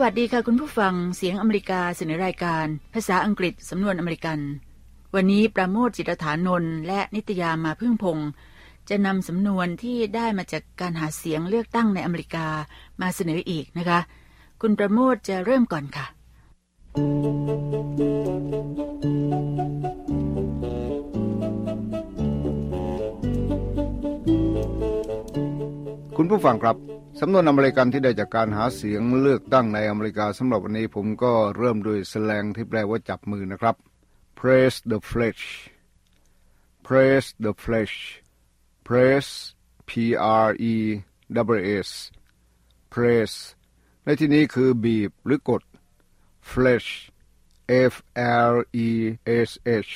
วัสดีค่ะคุณผู้ฟังเสียงอเมริกาเสนอรายการภาษาอังกฤษสำนวนอเมริกันวันนี้ประโมทจิตรฐานนท์และนิตยามาพึ่งพงษ์จะนำสำนวนที่ได้มาจากการหาเสียงเลือกตั้งในอเมริกามาเสนออีกนะคะคุณประโมทจะเริ่มก่อนค่ะคุณผู้ฟังครับสำนวนอเมริกันที่ได้จากการหาเสียงเลือกตั้งในอเมริกาสำหรับวันนี้ผมก็เริ่มด้วยแสแลงที่แปลว่าจับมือนะครับ Praise the flesh Praise the flesh Praise P-R-E-S-S Praise ในที่นี้คือบีบหรือกด Flesh F-L-E-S-H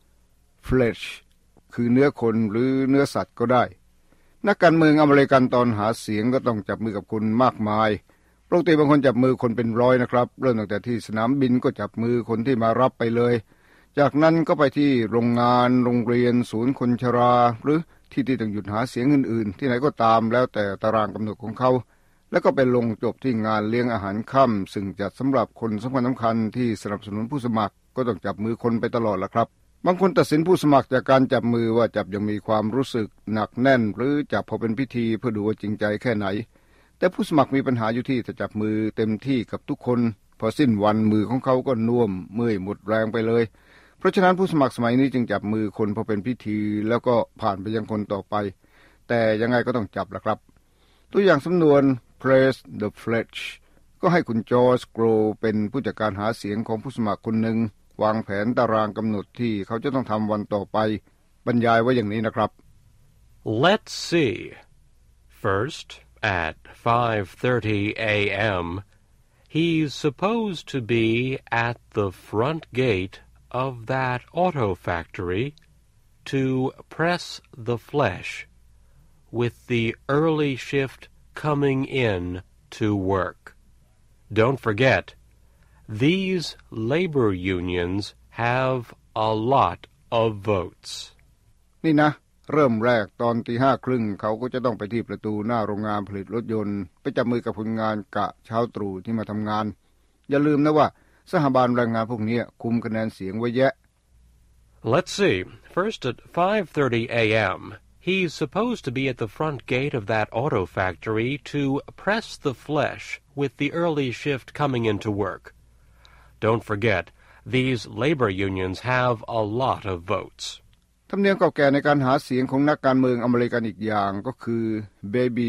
Flesh คือเนื้อคนหรือเนื้อสัตว์ก็ได้นักการเมืองอเมริกันตอนหาเสียงก็ต้องจับมือกับคนมากมายปกติบางคนจับมือคนเป็นร้อยนะครับเริ่มตั้งแต่ที่สนามบินก็จับมือคนที่มารับไปเลยจากนั้นก็ไปที่โรงงานโรงเรียนศูนย์คนชราหรือที่ต้องหยุดหาเสียงอื่นๆที่ไหนก็ตามแล้วแต่ตารางกำหนดของเขาแล้วก็ไปลงจบที่งานเลี้ยงอาหารค่ำซึ่งจัดสำหรับคนสำคัญที่สนับสนุนผู้สมัครก็ต้องจับมือคนไปตลอดละครับบางคนตัดสินผู้สมัครจากการจับมือว่าจับยังมีความรู้สึกหนักแน่นหรือจับพอเป็นพิธีเพื่อดูว่าจริงใจแค่ไหนแต่ผู้สมัครมีปัญหาอยู่ที่จะจับมือเต็มที่กับทุกคนพอสิ้นวันมือของเขาก็น่วมเมื่อยหมดแรงไปเลยเพราะฉะนั้นผู้สมัครสมัยนี้จึงจับมือคนพอเป็นพิธีแล้วก็ผ่านไปยังคนต่อไปแต่ยังไงก็ต้องจับล่ะครับตัวอย่างสำนวน Praise the flesh ก็ให้คุณจอร์จโกรเป็นผู้จัดการหาเสียงของผู้สมัครคนหนึ่งวางแผนตารางกำหนดที่เขาจะต้องทำวันต่อไปบรรยายไว้อย่างนี้นะครับ Let's see. First, at 5:30 a.m., he's supposed to be at the front gate of that auto factory to press the flesh, with the early shift coming in to work. Don't forget,These labor unions have a lot of votes. นี่นะเริ่มแรกตอน 5:30 นเขาก็จะต้องไปที่ประตูหน้าโรงงานผลิตรถยนต์ไปจับมือกับคนงานกะเช้าตรู่ที่มาทำงานอย่าลืมนะว่าสหบาลแรงงานพวกนี้คุมคะแนนเสียงไว้แยะ Let's see. First at 5:30 a.m. He's supposed to be at the front gate of that auto factory to press the flesh with the early shift coming into work.Don't forget, these labor unions have a lot of votes. ธรรมเนียมเก่าแก่ในการหาเสียงของนักการเมืองอเมริกันอีกอย่างก็คือ baby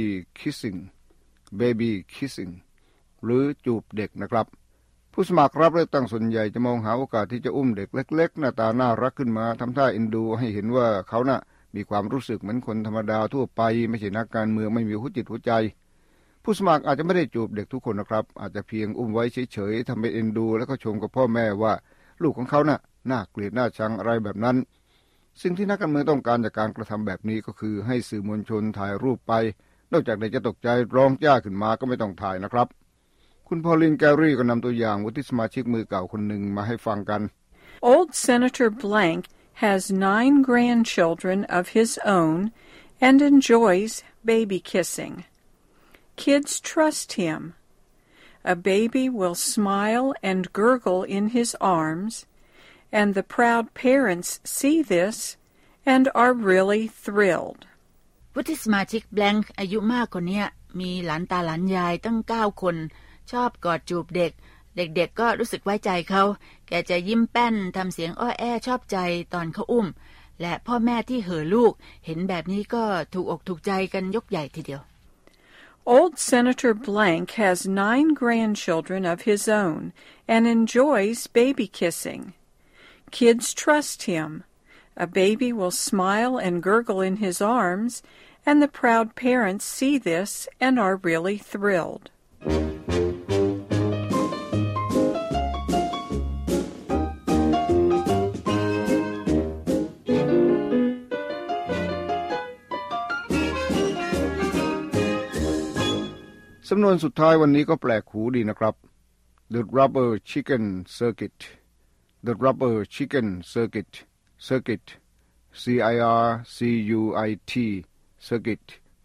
kissing หรือจูบเด็กนะครับผู้สมัครรับเลือกตั้งส่วนใหญ่จะมองหาโอกาสที่จะอุ้มเด็กเล็กๆหน้าตาน่ารักขึ้นมาทำท่าเอ็นดูให้เห็นว่าเขาน่ะมีความรู้สึกเหมือนคนธรรมดาทั่วไปไม่ใช่นักการเมืองไม่มีหัวจิตหัวใจผู้สมัครอาจจะไม่ได้จูบเด็กทุกคนนะครับอาจจะเพียงอุ้มไว้เฉยๆทำเป็นเอ็นดูแล้วก็ชมกับพ่อแม่ว่าลูกของเขาน่ะน่าเกลียดน่าชังอะไรแบบนั้นสิ่งที่นักการเมืองต้องการจากการกระทำแบบนี้ก็คือให้สื่อมวลชนถ่ายรูปไปนอกจากเด็กจะตกใจร้องจ้าขึ้นมาก็ไม่ต้องถ่ายนะครับคุณพอลลินแกรี่ก็นำตัวอย่างวุฒิสมาชิกมือเก่าคนหนึ่งมาให้ฟังกัน Old Senator Blank has 9 grandchildren of his own and enjoys baby kissing.Kids trust him. A baby will smile and gurgle in his arms, and the proud parents see this and are really thrilled. วุฒิสมาชิกแบล็งค์อายุมากกว่านี้มีหลานตาหลานยายตั้ง9 คนชอบกอดจูบเด็กเด็กๆก็รู้สึกไว้ใจเขาแกจะยิ้มแป้นทำเสียงอ้อแอชอบใจตอนเขาอุ้มและพ่อแม่ที่เห่อลูกเห็นแบบนี้ก็ถูกอกถูกใจกันยกใหญ่ทีเดียว Old Senator Blank has 9 grandchildren of his own and enjoys baby kissing. Kids trust him. A baby will smile and gurgle in his arms, and the proud parents see this and are really thrilled. สำนวนสุดท้ายวันนี้ก็แปลกหูดีนะครับ The rubber chicken circuit The rubber chicken circuit circuit C-I-R-C-U-I-T circuit ที่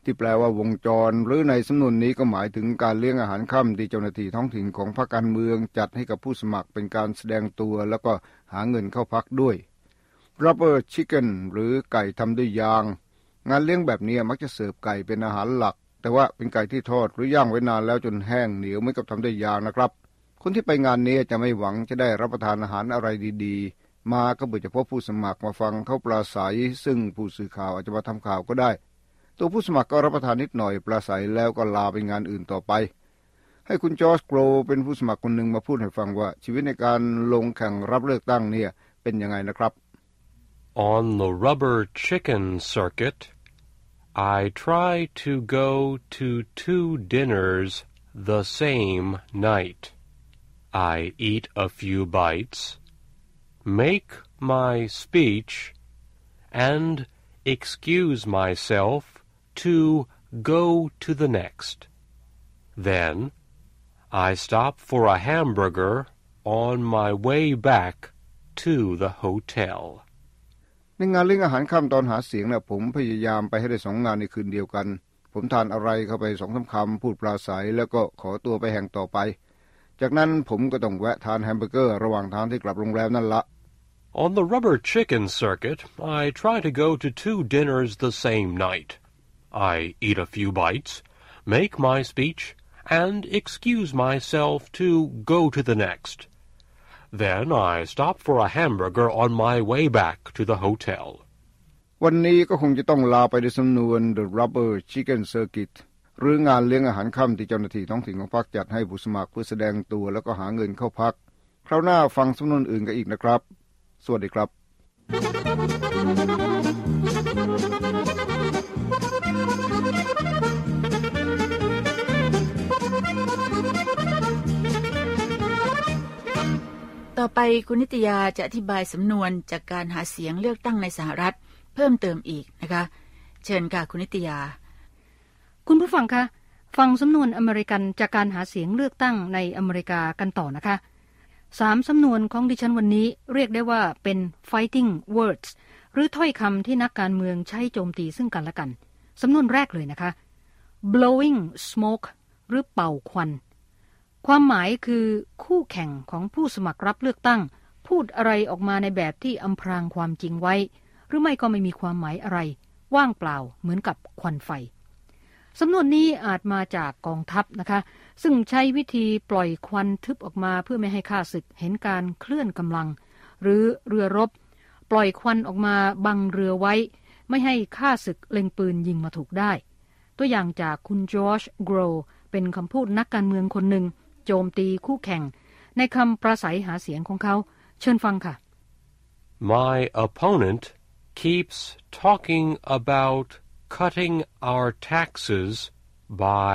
ที่แปลว่าวงจรหรือในสำนวนนี้ก็หมายถึงการเลี้ยงอาหารค่ำที่เจ้าหน้าที่ท้องถิ่นของพรรคการเมืองจัดให้กับผู้สมัครเป็นการแสดงตัวแล้วก็หาเงินเข้าพรรคด้วย Rubber Chicken หรือไก่ทำด้วยยางงานเลี้ยงแบบนี้มักจะเสิร์ฟไก่เป็นอาหารหลักแต่ว่าเป็นไก่ที่ทอดหรือย่างไว้นานแล้วจนแห้งเหนียวเหมือนกับทำด้วยยางนะครับคนที่ไปงานนี้จะไม่หวังจะได้รับประทานอาหารอะไรดีๆมาก็เบื่อจะพบผู้สมัครมาฟังเขาปราศัยซึ่งผู้สื่อข่าวอาจจะมาทำข่าวก็ได้ตัวผู้สมัครก็รับประทานนิดหน่อยปราศัยแล้วก็ลาไปงานอื่นต่อไปให้คุณจอร์จโกรเป็นผู้สมัครคนหนึ่งมาพูดให้ฟังว่าชีวิตในการลงแข่งรับเลือกตั้งเนี่ยเป็นยังไงนะครับ On the rubber chicken circuit, I try to go to 2 dinners the same night. I eat a few bites, make my speech, and excuse myself to go to the next. Then I stop for a hamburger on my way back to the hotel. ในงานเลี้ยงอาหารค่ำตอนหาเสียงนะผมพยายามไปให้ได้2 งานในคืนเดียวกันผมทานอะไรเข้าไป 2-3 คำพูดปราศัยแล้วก็ขอตัวไปแห่งต่อไปจากนั้นผมก็ต้องแวะทานแฮมเบอร์เกอร์ระหว่างทางที่กลับโรงแรมนั่นละ On the rubber chicken circuit, I try to go to 2 dinners the same night. I eat a few bites, make my speech, and excuse myself to go to the next. Then I stop for a hamburger on my way back to the hotel. วันนี้ก็คงจะต้องลาไปด้วยสำนวน The Rubber Chicken Circuit หรืองานเลี้ยงอาหารค่ำที่เจ้าหน้าที่ท้องถิ่นของพรรคจัดให้ผู้สมัครเพื่อแสดงตัวแล้วก็หาเงินเข้าพรรคคราวหน้าฟังสำนวนอื่นกันอีกนะครับสวัสดีครับต่อไปคุณนิตยาจะอธิบายสำนวนจากการหาเสียงเลือกตั้งในสหรัฐเพิ่มเติมอีกนะคะเชิญค่ะคุณนิตยาคุณผู้ฟังคะฟังสำนวนอเมริกันจากการหาเสียงเลือกตั้งในอเมริกากันต่อนะคะ3 สำนวนของดิฉันวันนี้เรียกได้ว่าเป็น fighting words หรือถ้อยคำที่นักการเมืองใช้โจมตีซึ่งกันและกันสำนวนแรกเลยนะคะ blowing smoke หรือเป่าควันความหมายคือคู่แข่งของผู้สมัครรับเลือกตั้งพูดอะไรออกมาในแบบที่อำพรางความจริงไว้หรือไม่ก็ไม่มีความหมายอะไรว่างเปล่าเหมือนกับควันไฟสำนวนนี้อาจมาจากกองทัพนะคะซึ่งใช้วิธีปล่อยควันทึบออกมาเพื่อไม่ให้ข้าศึกเห็นการเคลื่อนกำลังหรือเรือรบปล่อยควันออกมาบังเรือไว้ไม่ให้ข้าศึกเล็งปืนยิงมาถูกได้ตัวอย่างจากคุณจอร์จโกรเป็นคำพูดนักการเมืองคนหนึ่งโจมตีคู่แข่งในคำปราศัยหาเสียงของเขาเชิญฟังค่ะ My opponent keeps talking about cutting our taxes by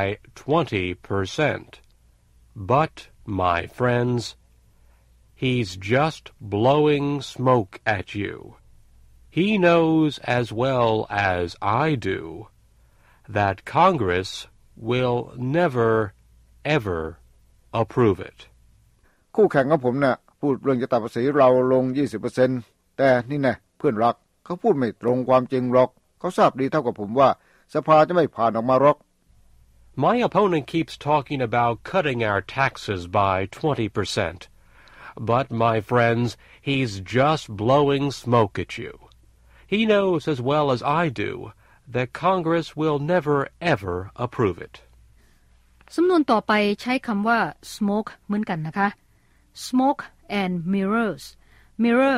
20%. But, my friends, he's just blowing smoke at you. He knows as well as I do that Congress will never, ever approve it. คู่แข่งของผมน่ะพูดเรื่องจะตัดภาษีเราลง 20% แต่นี่แน่เพื่อนรักเขาพูดไม่ตรงความจริงหรอกเขาทราบดีเท่ากับผมว่าสภาจะไม่ผ่านออกมาหรอก My opponent keeps talking about cutting our taxes by 20%. But, my friends, he's just blowing smoke at you. He knows as well as I do that Congress will never, ever approve it. สำนวนต่อไปใช้คำว่า smoke เหมือนกันนะคะ smoke and mirrors mirror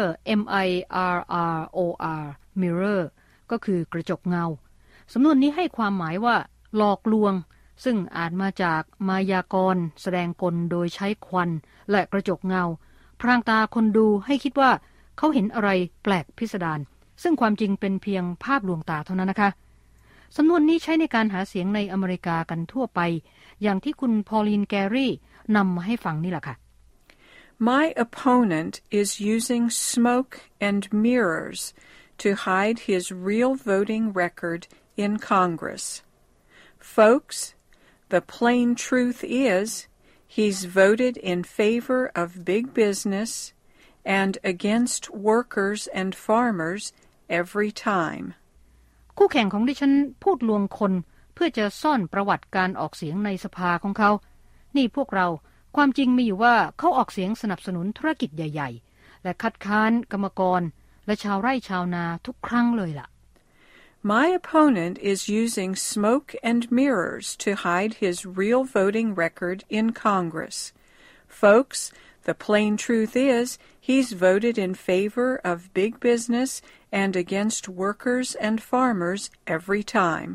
M-I-R-R-O-R mirror ก็คือกระจกเงาสำนวนนี้ให้ความหมายว่าหลอกลวงซึ่งอาจมาจากมายากลแสดงกลโดยใช้ควันและกระจกเงาพรางตาคนดูให้คิดว่าเขาเห็นอะไรแปลกพิสดารซึ่งความจริงเป็นเพียงภาพลวงตาเท่านั้นนะคะสำนวนนี้ใช้ในการหาเสียงในอเมริกากันทั่วไปอย่างที่คุณพอลีนแกรี่นำมาให้ฟังนี่แหละค่ะ My opponent is using smoke and mirrors to hide his real voting record in Congress. Folks, the plain truth is he's voted in favor of big business and against workers and farmers every time. คู่แข่งของดิฉันพูดลวงคนเพื่อจะซ่อนประวัติการออกเสียงในสภาของเขานี่พวกเราความจริงมีอยู่ว่าเขาออกเสียงสนับสนุนธุรกิจใหญ่ๆและคัดค้านกรรมกรและชาวไร่ชาวนาทุกครั้งเลยล่ะ My opponent is using smoke and mirrors to hide his real voting record in Congress. Folks, the plain truth is he's voted in favor of big business and against workers and farmers every time.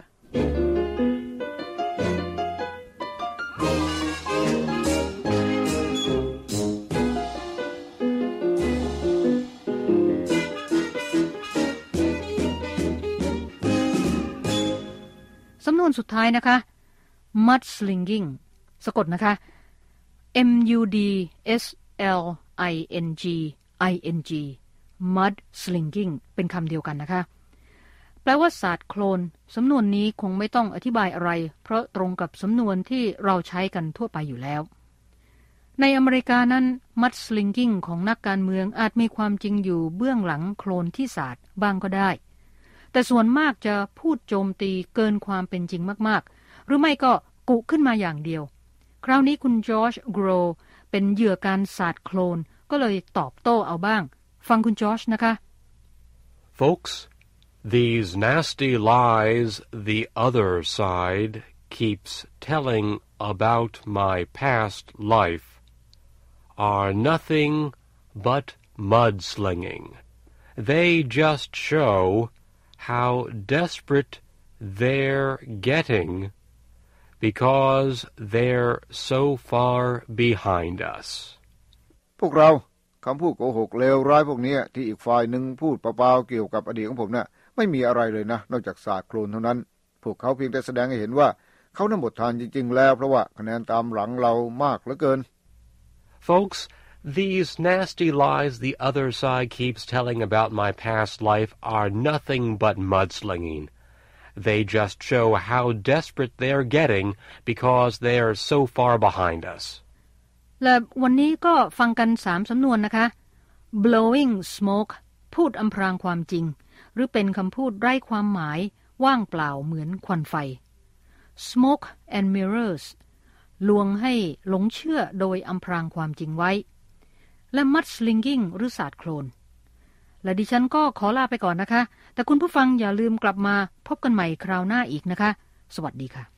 สำนวนสุดท้ายนะคะ mudslinging สะกดนะคะ mudslinging mudslinging เป็นคำเดียวกันนะคะแปลว่าสาดโคลนสำนวนนี้คงไม่ต้องอธิบายอะไรเพราะตรงกับสำนวนที่เราใช้กันทั่วไปอยู่แล้วในอเมริกานั้น mudslinging ของนักการเมืองอาจมีความจริงอยู่เบื้องหลังโคลนที่สาดบ้างก็ได้แต่ส่วนมากจะพูดโจมตีเกินความเป็นจริงมากๆหรือไม่ก็กุขึ้นมาอย่างเดียวคราวนี้คุณจอร์จโกรเป็นเหยื่อการสาดโคลนก็เลยตอบโต้เอาบ้างฟังคุณจอร์จนะคะ Folks, these nasty lies the other side keeps telling about my past life are nothing but mudslinging. They just show how desperate they're getting because they're so far behind us. พวกเราคำพูดโกหกเลวร้ายพวกนี้ที่อีกฝ่ายหนึ่งพูดเปล่าๆเกี่ยวกับอดีตของผมน่ะไม่มีอะไรเลยนะนอกจากสาดโคลนเท่านั้นพวกเขาเพียงแต่แสดงให้เห็นว่าเขาน่ะหมดทางจริงๆแล้วเพราะว่าคะแนนตามหลังเรามากเหลือเกิน Folks, these nasty lies the other side keeps telling about my past life are nothing but mudslinging. They just show how desperate they're getting because they're so far behind us. และวันนี้ก็ฟังกัน3สำนวนนะคะ blowing smoke พูดอำพรางความจริงหรือเป็นคำพูดไร้ความหมายว่างเปล่าเหมือนควันไฟ smoke and mirrors ลวงให้หลงเชื่อโดยอำพรางความจริงไว้และ mudslinging หรือสาดโคลนและดิฉันก็ขอลาไปก่อนนะคะแต่คุณผู้ฟังอย่าลืมกลับมาพบกันใหม่คราวหน้าอีกนะคะสวัสดีค่ะ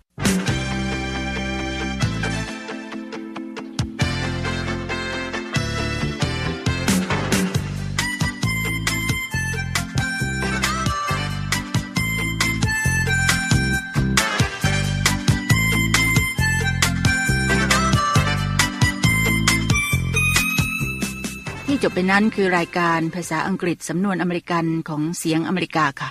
ที่จบไปนั้นคือรายการภาษาอังกฤษสำนวนอเมริกันของเสียงอเมริกาค่ะ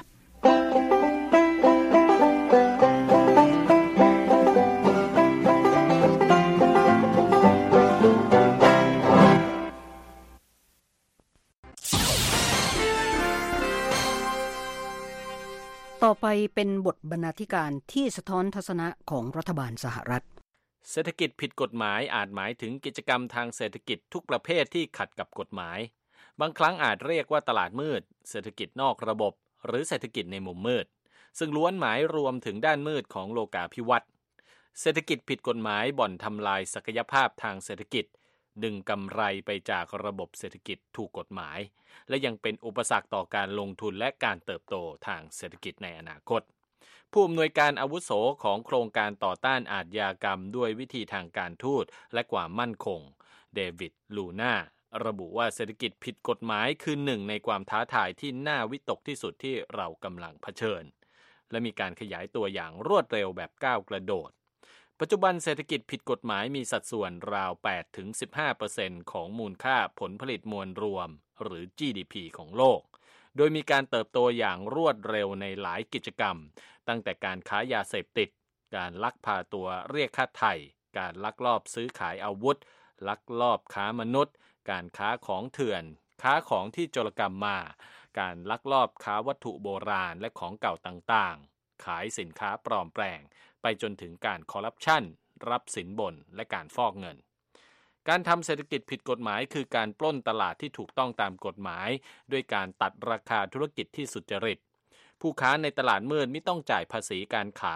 ต่อไปเป็นบทบรรณาธิการที่สะท้อนทัศนะของรัฐบาลสหรัฐเศรษฐกิจผิดกฎหมายอาจหมายถึงกิจกรรมทางเศรษฐกิจทุกประเภทที่ขัดกับกฎหมายบางครั้งอาจเรียกว่าตลาดมืดเศรษฐกิจนอกระบบหรือเศรษฐกิจในมุมมืดซึ่งล้วนหมายรวมถึงด้านมืดของโลกาภิวัตน์เศรษฐกิจผิดกฎหมายบ่อนทำลายศักยภาพทางเศรษฐกิจดึงกำไรไปจากระบบเศรษฐกิจถูกกฎหมายและยังเป็นอุปสรรคต่อการลงทุนและการเติบโตทางเศรษฐกิจในอนาคตผู้อำนวยการอาวุโสของโครงการต่อต้านอาชญากรรมด้วยวิธีทางการทูตและความมั่นคงเดวิดลูน่าระบุว่าเศรษฐกิจผิดกฎหมายคือหนึ่งในความท้าทายที่น่าวิตกที่สุดที่เรากำลังเผชิญและมีการขยายตัวอย่างรวดเร็วแบบก้าวกระโดดปัจจุบันเศรษฐกิจผิดกฎหมายมีสัดส่วนราว 8-15% ของมูลค่าผลผลิตมวลรวมหรือ GDP ของโลกโดยมีการเติบโตอย่างรวดเร็วในหลายกิจกรรมตั้งแต่การค้ายาเสพติดการลักพาตัวเรียกค่าไถ่การลักลอบซื้อขายอาวุธลักลอบค้ามนุษย์การค้าของเถื่อนค้าของที่โจรกรรมมาการลักลอบค้าวัตถุโบราณและของเก่าต่างๆขายสินค้าปลอมแปลงไปจนถึงการคอร์รัปชันรับสินบนและการฟอกเงินการทำเศรษฐกิจผิดกฎหมายคือการปล้นตลาดที่ถูกต้องตามกฎหมายด้วยการตัดราคาธุรกิจที่สุจริตผู้ค้าในตลาดมืดไม่ต้องจ่ายภาษีการขาย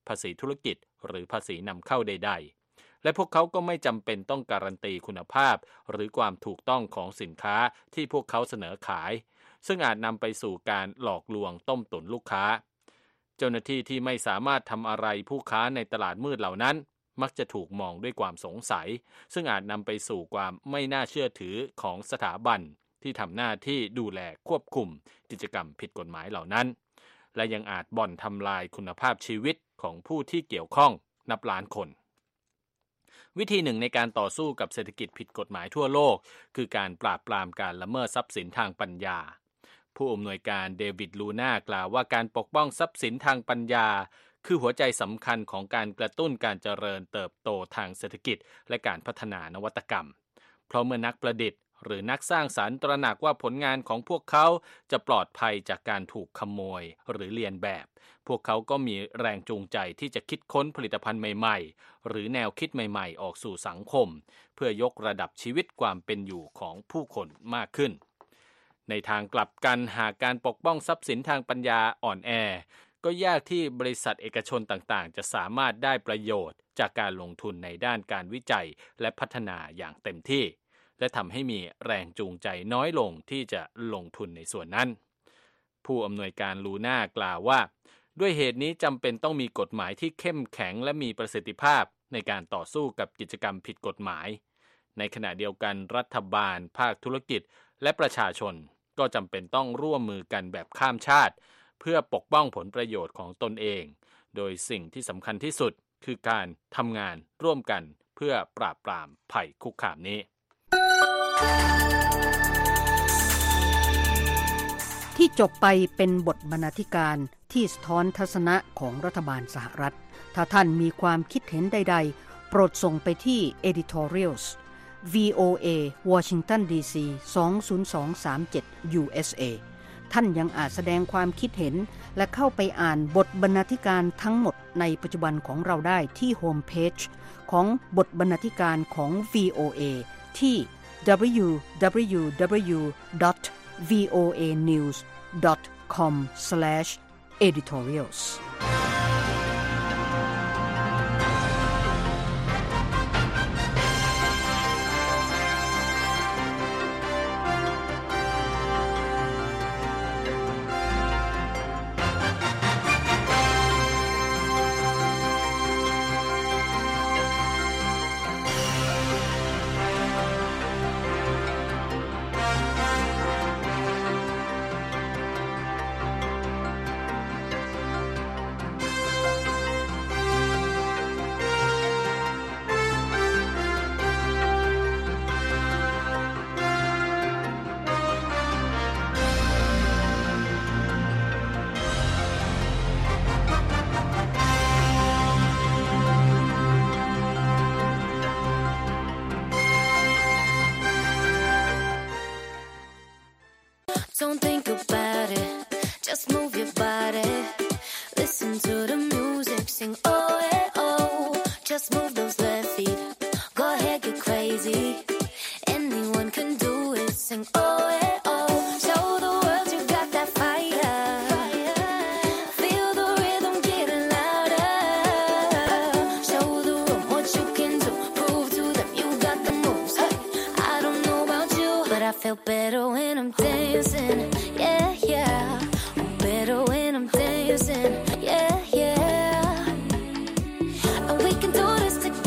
ภาษีธุรกิจหรือภาษีนำเข้าใดๆและพวกเขาก็ไม่จำเป็นต้องการันตีคุณภาพหรือความถูกต้องของสินค้าที่พวกเขาเสนอขายซึ่งอาจนำไปสู่การหลอกลวงต้มตุ๋นลูกค้าเจ้าหน้าที่ที่ไม่สามารถทำอะไรผู้ค้าในตลาดมืดเหล่านั้นมักจะถูกมองด้วยความสงสัยซึ่งอาจนำไปสู่ความไม่น่าเชื่อถือของสถาบันที่ทำหน้าที่ดูแลควบคุมกิจกรรมผิดกฎหมายเหล่านั้นและยังอาจบ่อนทำลายคุณภาพชีวิตของผู้ที่เกี่ยวข้องนับล้านคนวิธีหนึ่งในการต่อสู้กับเศรษฐกิจผิดกฎหมายทั่วโลกคือการปราบปรามการละเมิดทรัพย์สินทางปัญญาผู้อำนวยการเดวิดลูน่ากล่าวว่าการปกป้องทรัพย์สินทางปัญญาคือหัวใจสำคัญของการกระตุ้นการเจริญเติบโตทางเศรษฐกิจและการพัฒนานวัตกรรมเพราะเมื่อนักประดิษฐ์หรือนักสร้างสรรค์ตระหนักว่าผลงานของพวกเขาจะปลอดภัยจากการถูกขโมยหรือเลียนแบบพวกเขาก็มีแรงจูงใจที่จะคิดค้นผลิตภัณฑ์ใหม่ๆหรือแนวคิดใหม่ๆออกสู่สังคมเพื่อยกระดับชีวิตความเป็นอยู่ของผู้คนมากขึ้นในทางกลับกันหากการปกป้องทรัพย์สินทางปัญญาอ่อนแอก็ยากที่บริษัทเอกชนต่างๆจะสามารถได้ประโยชน์จากการลงทุนในด้านการวิจัยและพัฒนาอย่างเต็มที่และทำให้มีแรงจูงใจน้อยลงที่จะลงทุนในส่วนนั้นผู้อำนวยการลูน่ากล่าวว่าด้วยเหตุนี้จำเป็นต้องมีกฎหมายที่เข้มแข็งและมีประสิทธิภาพในการต่อสู้กับกิจกรรมผิดกฎหมายในขณะเดียวกันรัฐบาลภาคธุรกิจและประชาชนก็จำเป็นต้องร่วมมือกันแบบข้ามชาติเพื่อปกป้องผลประโยชน์ของตนเองโดยสิ่งที่สำคัญที่สุดคือการทำงานร่วมกันเพื่อปราบปรามภัยคุกคามนี้ที่จบไปเป็นบทบรรณาธิการที่สะท้อนทัศนะของรัฐบาลสหรัฐถ้าท่านมีความคิดเห็นใดๆโปรดส่งไปที่ editorials VOA Washington DC 20237 USA ท่านยังอาจแสดงความคิดเห็นและเข้าไปอ่านบทบรรณาธิการทั้งหมดในปัจจุบันของเราได้ที่โฮมเพจของบทบรรณาธิการของ VOA ที่ www.voanews.com/editorials Don't think about it, just move your body. Listen to the music, sing oh yeah oh. Just move those left feet, go ahead get crazy. Anyone can do it, sing oh yeah oh. Show the world you got that fire. Feel the rhythm getting louder. Show the room what you can do. Prove to them you got the moves. Hey, I don't know about you, but I feel better when I'm dancing. Yeah, yeah. Better when I'm dancing. Yeah, yeah. And we can do this together.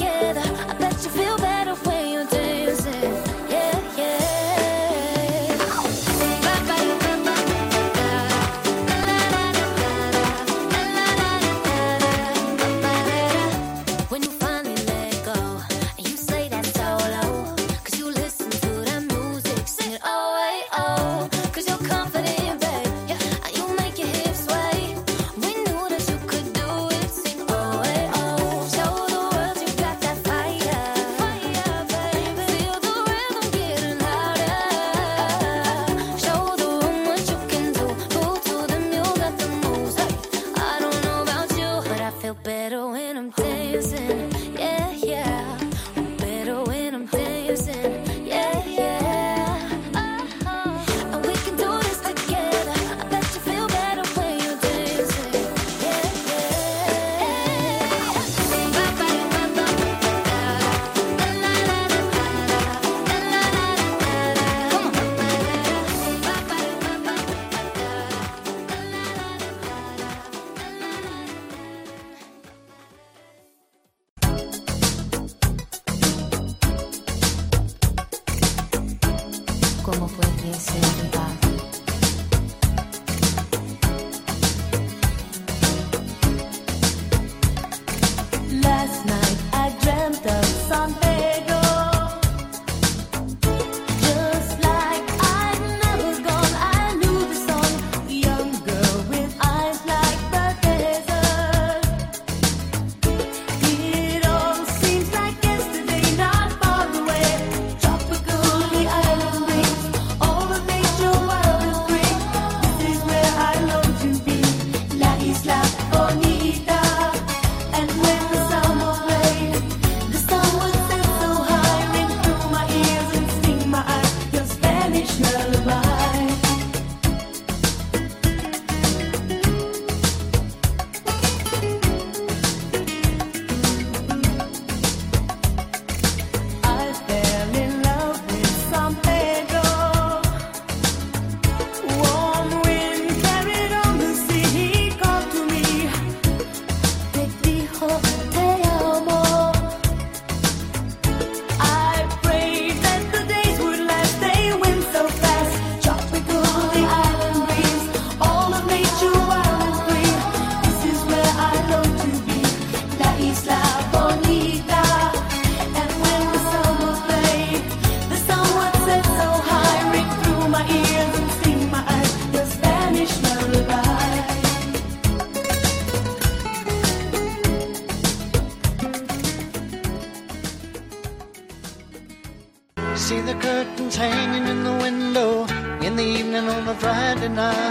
See the curtains hanging in the window in the evening on a Friday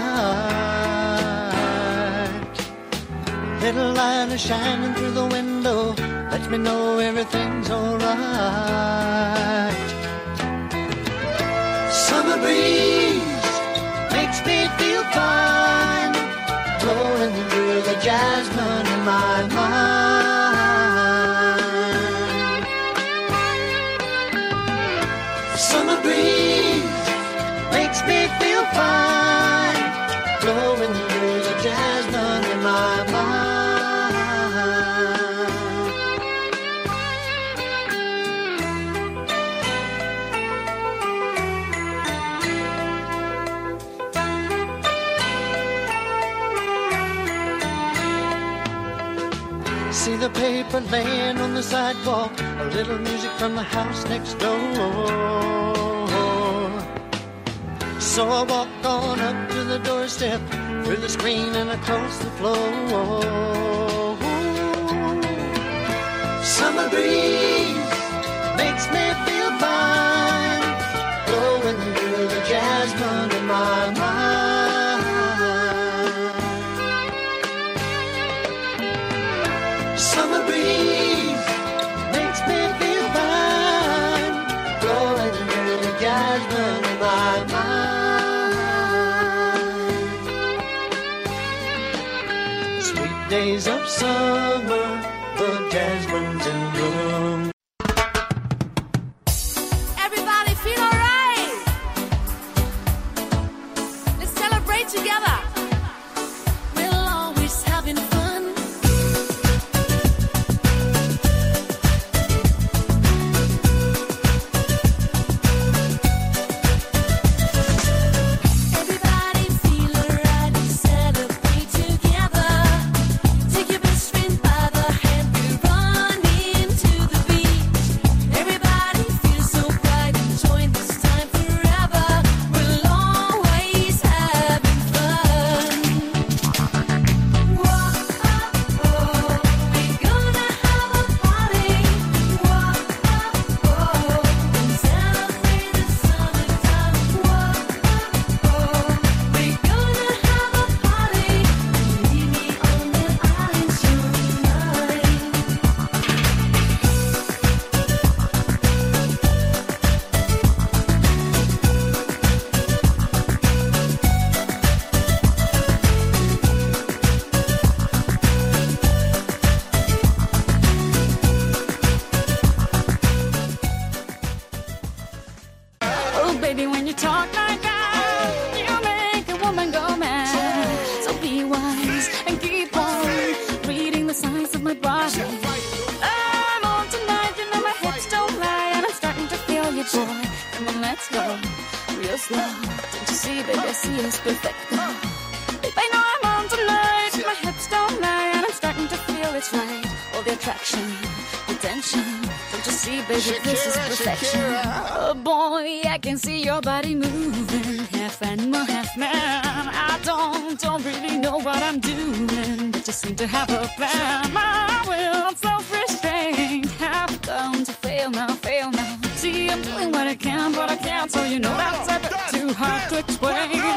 night. Little light is shining through the window, lets me know everything's alright. Summer breeze makes me feel fine, blowing through the jasmine in my mind. Summer breeze makes me feel fine, blowing through the jasmine in my mind. See the paper laying on the sidewalk, a little music from the house next door. So I walk on up to the doorstep, through the screen and across the floor. Summer breeze makes me feel fine, blowing through the jasmine in my mind. Summer breeze makes me feel fine, blowing through the jasmine in my mind. Sweet days of summer, the jasmine's in bloom. Everybody feel alright? Let's celebrate together. We're always having fun. Everybody feel alright, let's celebrate together. Take your best friend by the hand, we're running to the beach. Everybody feels so bright, enjoying this time forever. We're always having fun. Whoa, we're gonna have a party. Whoa, and celebrate the summertime. Whoa, we're gonna have a party. Meet me on the island shore tonight. Oh, baby, when you talk like that, you make a woman go mad. So be wise and keep on reading the signs of my body. I'm on tonight, you know my hips don't lie, and I'm starting to feel you, boy. Come on, let's go real slow. Don't you see, baby, I see it's perfect. Babe, I know I'm on tonight, my hips don't lie, and I'm starting to feel it's right. All the attraction, the tension. Don't you see, baby, this is perfection. Oh boy, I can see your body moving, half animal, half man. I don't really know what I'm doing, but just seem to have a plan. My will, self-restraint, have come to fail now, fail now. See, I'm doing what I can, but I can't, so you know that's a bit too hard to explain.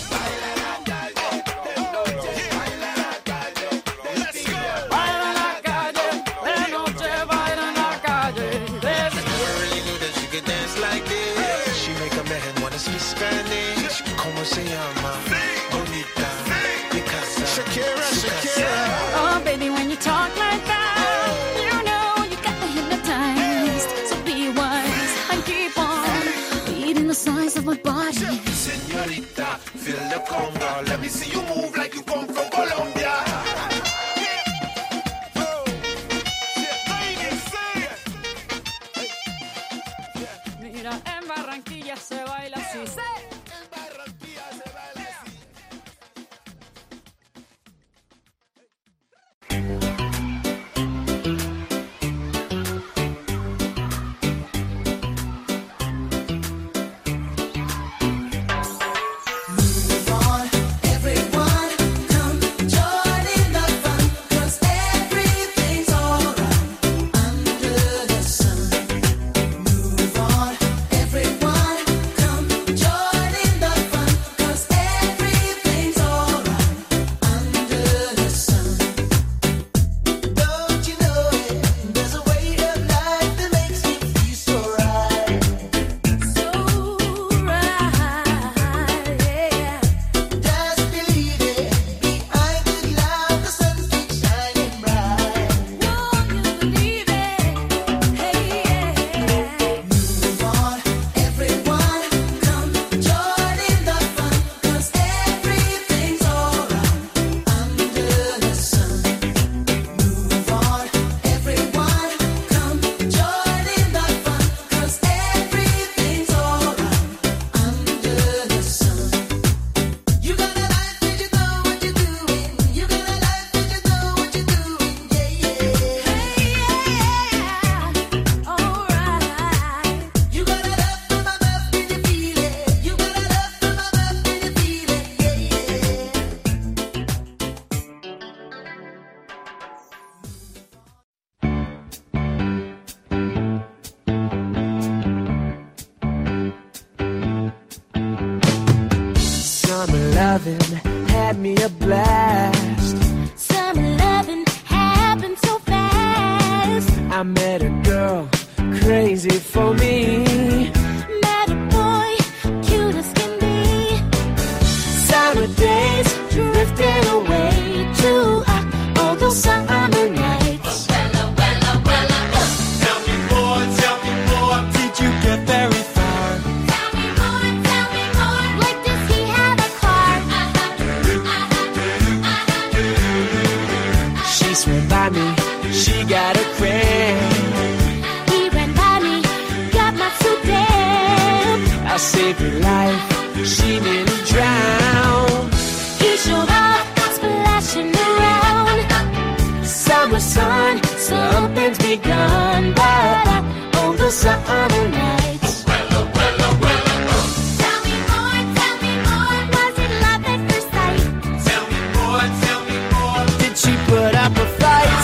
Baila en la calle, de noche baila en la calle. Never really knew that she could dance like this. She make a man wanna speak Spanish. Como se llama? Bonita, Picasa, Shakira, Shakira. Oh, baby, when you talk like that, you know you got me hypnotized. So be wise and keep on reading the signs of my body. Señorita, feel the conga. Let me see you move like you come from Colombia. Mira, en Barranquilla se baila así. Everyone, come had me a blast. Summer loving happened so fast. I met a girl crazy for me. Met a boy, cute as can be. Summer days drifting away to all those summer nights. Tell me more, did you get very far? Tell me more. Like, does he have a car? She swam by me, she got a cramp. He ran by me, got my suit damp. I saved her life, she nearly drowned. He showed up, splashing around. Summer sun, something's begun. But all the summer nights. Tell me more. Was it love at first sight? Tell me more. Did she put up a fight?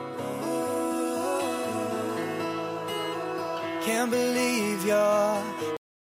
Can't believe you're